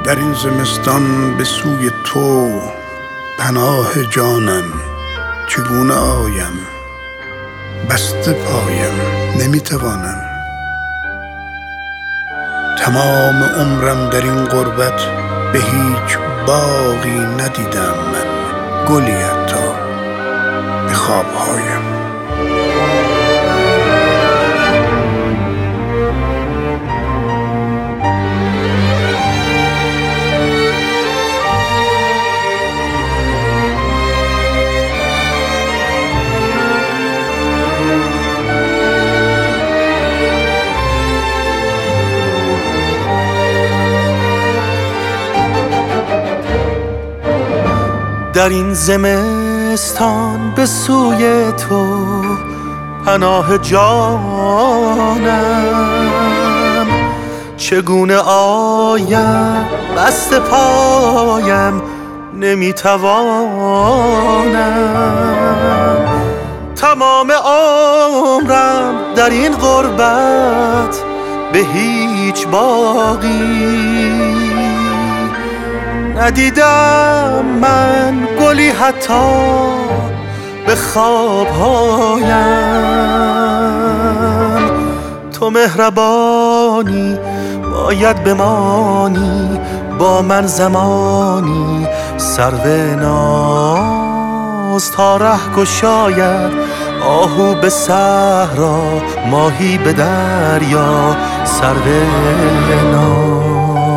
در این زمستان به سوی تو پناه جانم، چگونه آیم؟ بسته پایم نمیتوانم. تمام عمرم در این غربت به هیچ باغی ندیدم من، گلی حتی به خوابهایم. در این زمستان به سوی تو پناه جانم، چگونه آیم؟ بسته پایم نمیتوانم. تمام عمرم در این غربت به هیچ باغی ندیدم من، گلی حتی به خوابهایم. تو مهربانی باید بمانی با من زمانی، سرو ناز تا ره گشاید آهو به صحرا، ماهی به دریا، سرو ناز.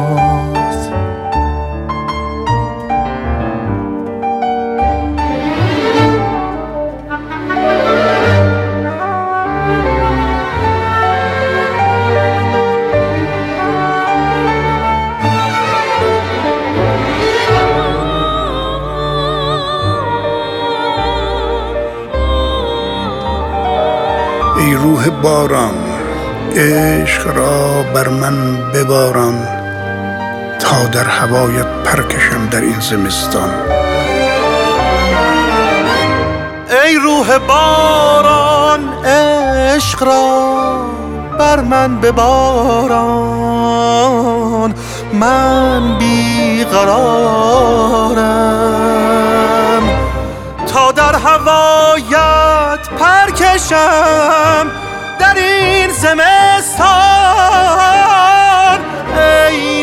ای روح باران، عشق را بر من بباران، تا در هوایت پرکشم در این زمستان. ای روح باران، عشق را بر من بباران، من بیقرارم، تا در هوایت پرکشم در این زمستان. ای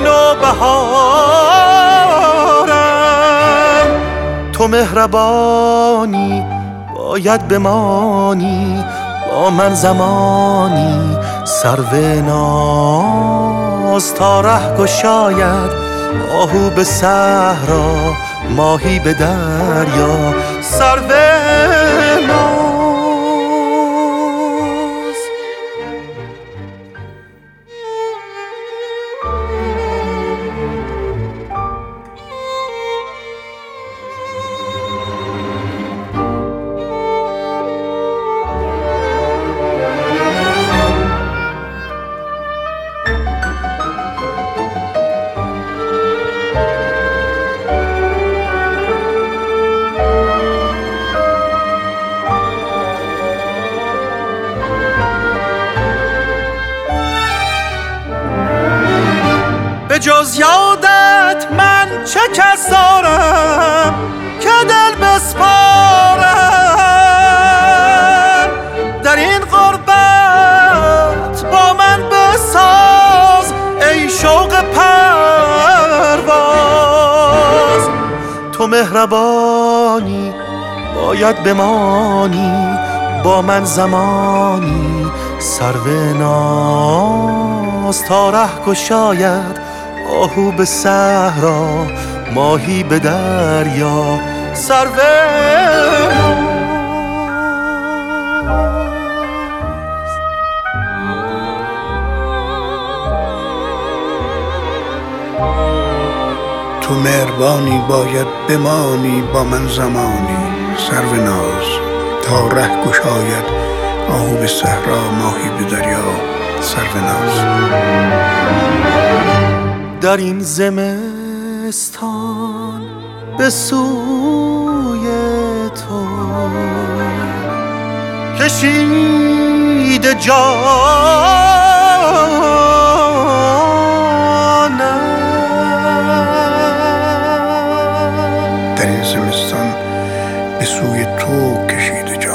نوبهارم، تو مهربانی باید بمانی با من زمانی، سرو ناز تا ره گشاید آهو به صحرا، ماهی به دریا، سرو ناز. به جز یادت من چه کس دارم که دل بسپارم؟ در این غربت با من بساز ای شوق پرواز. تو مهربانی باید بمانی با من زمانی، سرو ناز تا ره گشاید آهو به صحرا، ماهی به دریا، سرو ناز. تو مهربانی باید بمانی با من زمانی، سرو ناز تا ره گشاید آهو به صحرا، ماهی به دریا، سرو ناز. در این زمستان به سوی تو کشیده جانم، در این زمستان به سوی تو کشیده جان.